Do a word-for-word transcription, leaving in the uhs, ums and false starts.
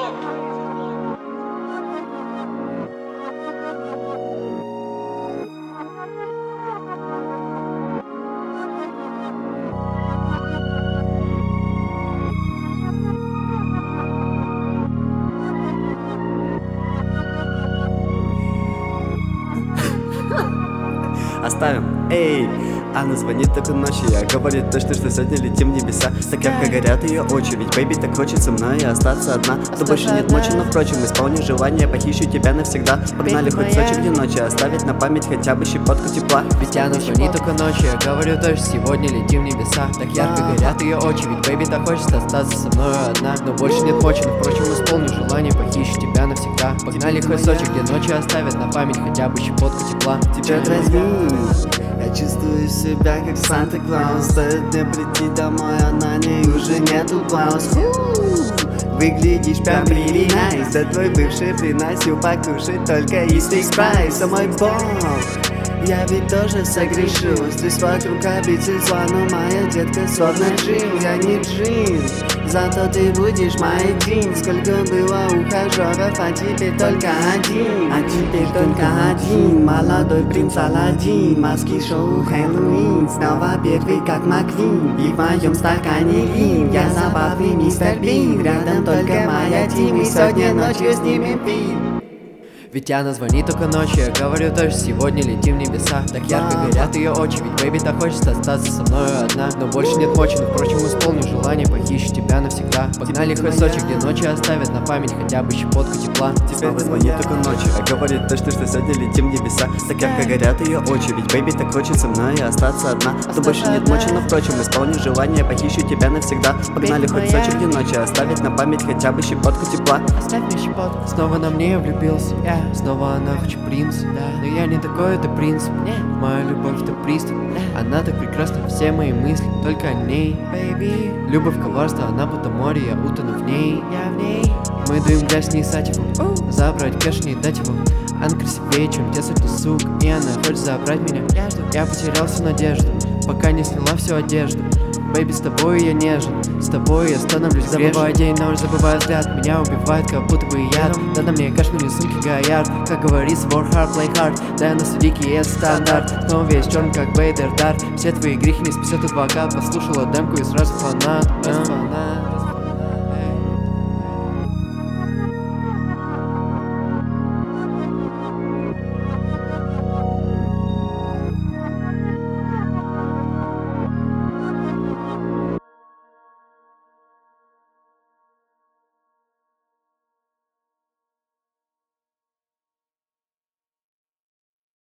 Оставим, эй, она звонит только ночью, я говорит точно, что сегодня летим в небеса. Так ярко горят ее очи, ведь бэйби так хочет со мной остаться одна. То больше нет мочи, но впрочем, исполню желание, похищу тебя навсегда. Погнали хоть в Сочи, где ночи, оставить на память хотя бы щепотку тепла. Ведь она звонит только ночью, я говорю точно, сегодня летим в небеса. Так ярко горят ее очи, ведь бэйби так хочет остаться со мной одна. Но больше нет мочи, но впрочем, исполню желание, похищу тебя навсегда. Погнали хоть в Сочи, где ночи, оставят на память хотя бы щепотку тепла. Тебя дразни, я чувствую себя как Санта-Клаус. Стоит мне прийти домой, а на ней уже нету блауз. Выглядишь прям really nice. Да твой бывший приносил покушать только из фикс прайс. А мой бог, я ведь тоже согрешил. Здесь вокруг обитель зла, но моя детка словно джин. Я не джин, зато ты будешь моей джин. Сколько было ухажеров, а теперь только один. А теперь только один. Молодой принц Аладдин. Маски шоу Хэллоуин. Снова первый как Маквин. И в моем стакане лин. Я забавный мистер Бин. Рядом только моя Тим. И сегодня ночью снимем фильм. Ведь она звонит только ночью, я говорю точно, сегодня летим в небеса. Так ярко горят ее очи, ведь бэйби так хочет остаться со мною одна. Но больше нет мочи, но впрочем исполню желание, похищу тебя навсегда. Погнали хоть в Сочи, где ночи оставят на память хотя бы щепотку тепла. Теперь звонит только ночью, а говорит точно, что сегодня летим в небеса. Так ярко горят ее очи, ведь бэйби так хочет со мной остаться одна. То больше нет мочи, но впрочем исполню желание, похищу тебя навсегда. Погнали хоть в Сочи, где ночи оставить на память хотя бы щепотку тепла. Оставь мне щепотку. Снова на мне влюбился, я снова она хочет принц, да. Но я не такой, это принцип, моя любовь это приступ, она так прекрасна, все мои мысли только о ней, baby. Любовь коварство, она будто море, я утону в ней, я в ней. Мы дуем грязь не сативу, забрать кэш не дать его. Она красивее, чем те сотни сук, и она хочет забрать меня. Я потерял всю надежду, пока не сняла всю одежду. Бэйби, с тобой я нежен, с тобой я становлюсь грешен. Забываю день, ночь, забываю взгляд, меня убивает, как будто бы яд. Да на мне кашляли сумки Гоярд, как говорится, work hard, play hard. Да я на судике, это стандарт, снова весь черный, как Вейдер Дарт. Все твои грехи не спасет адвокат, послушала демку и сразу фанат, сразу фанат.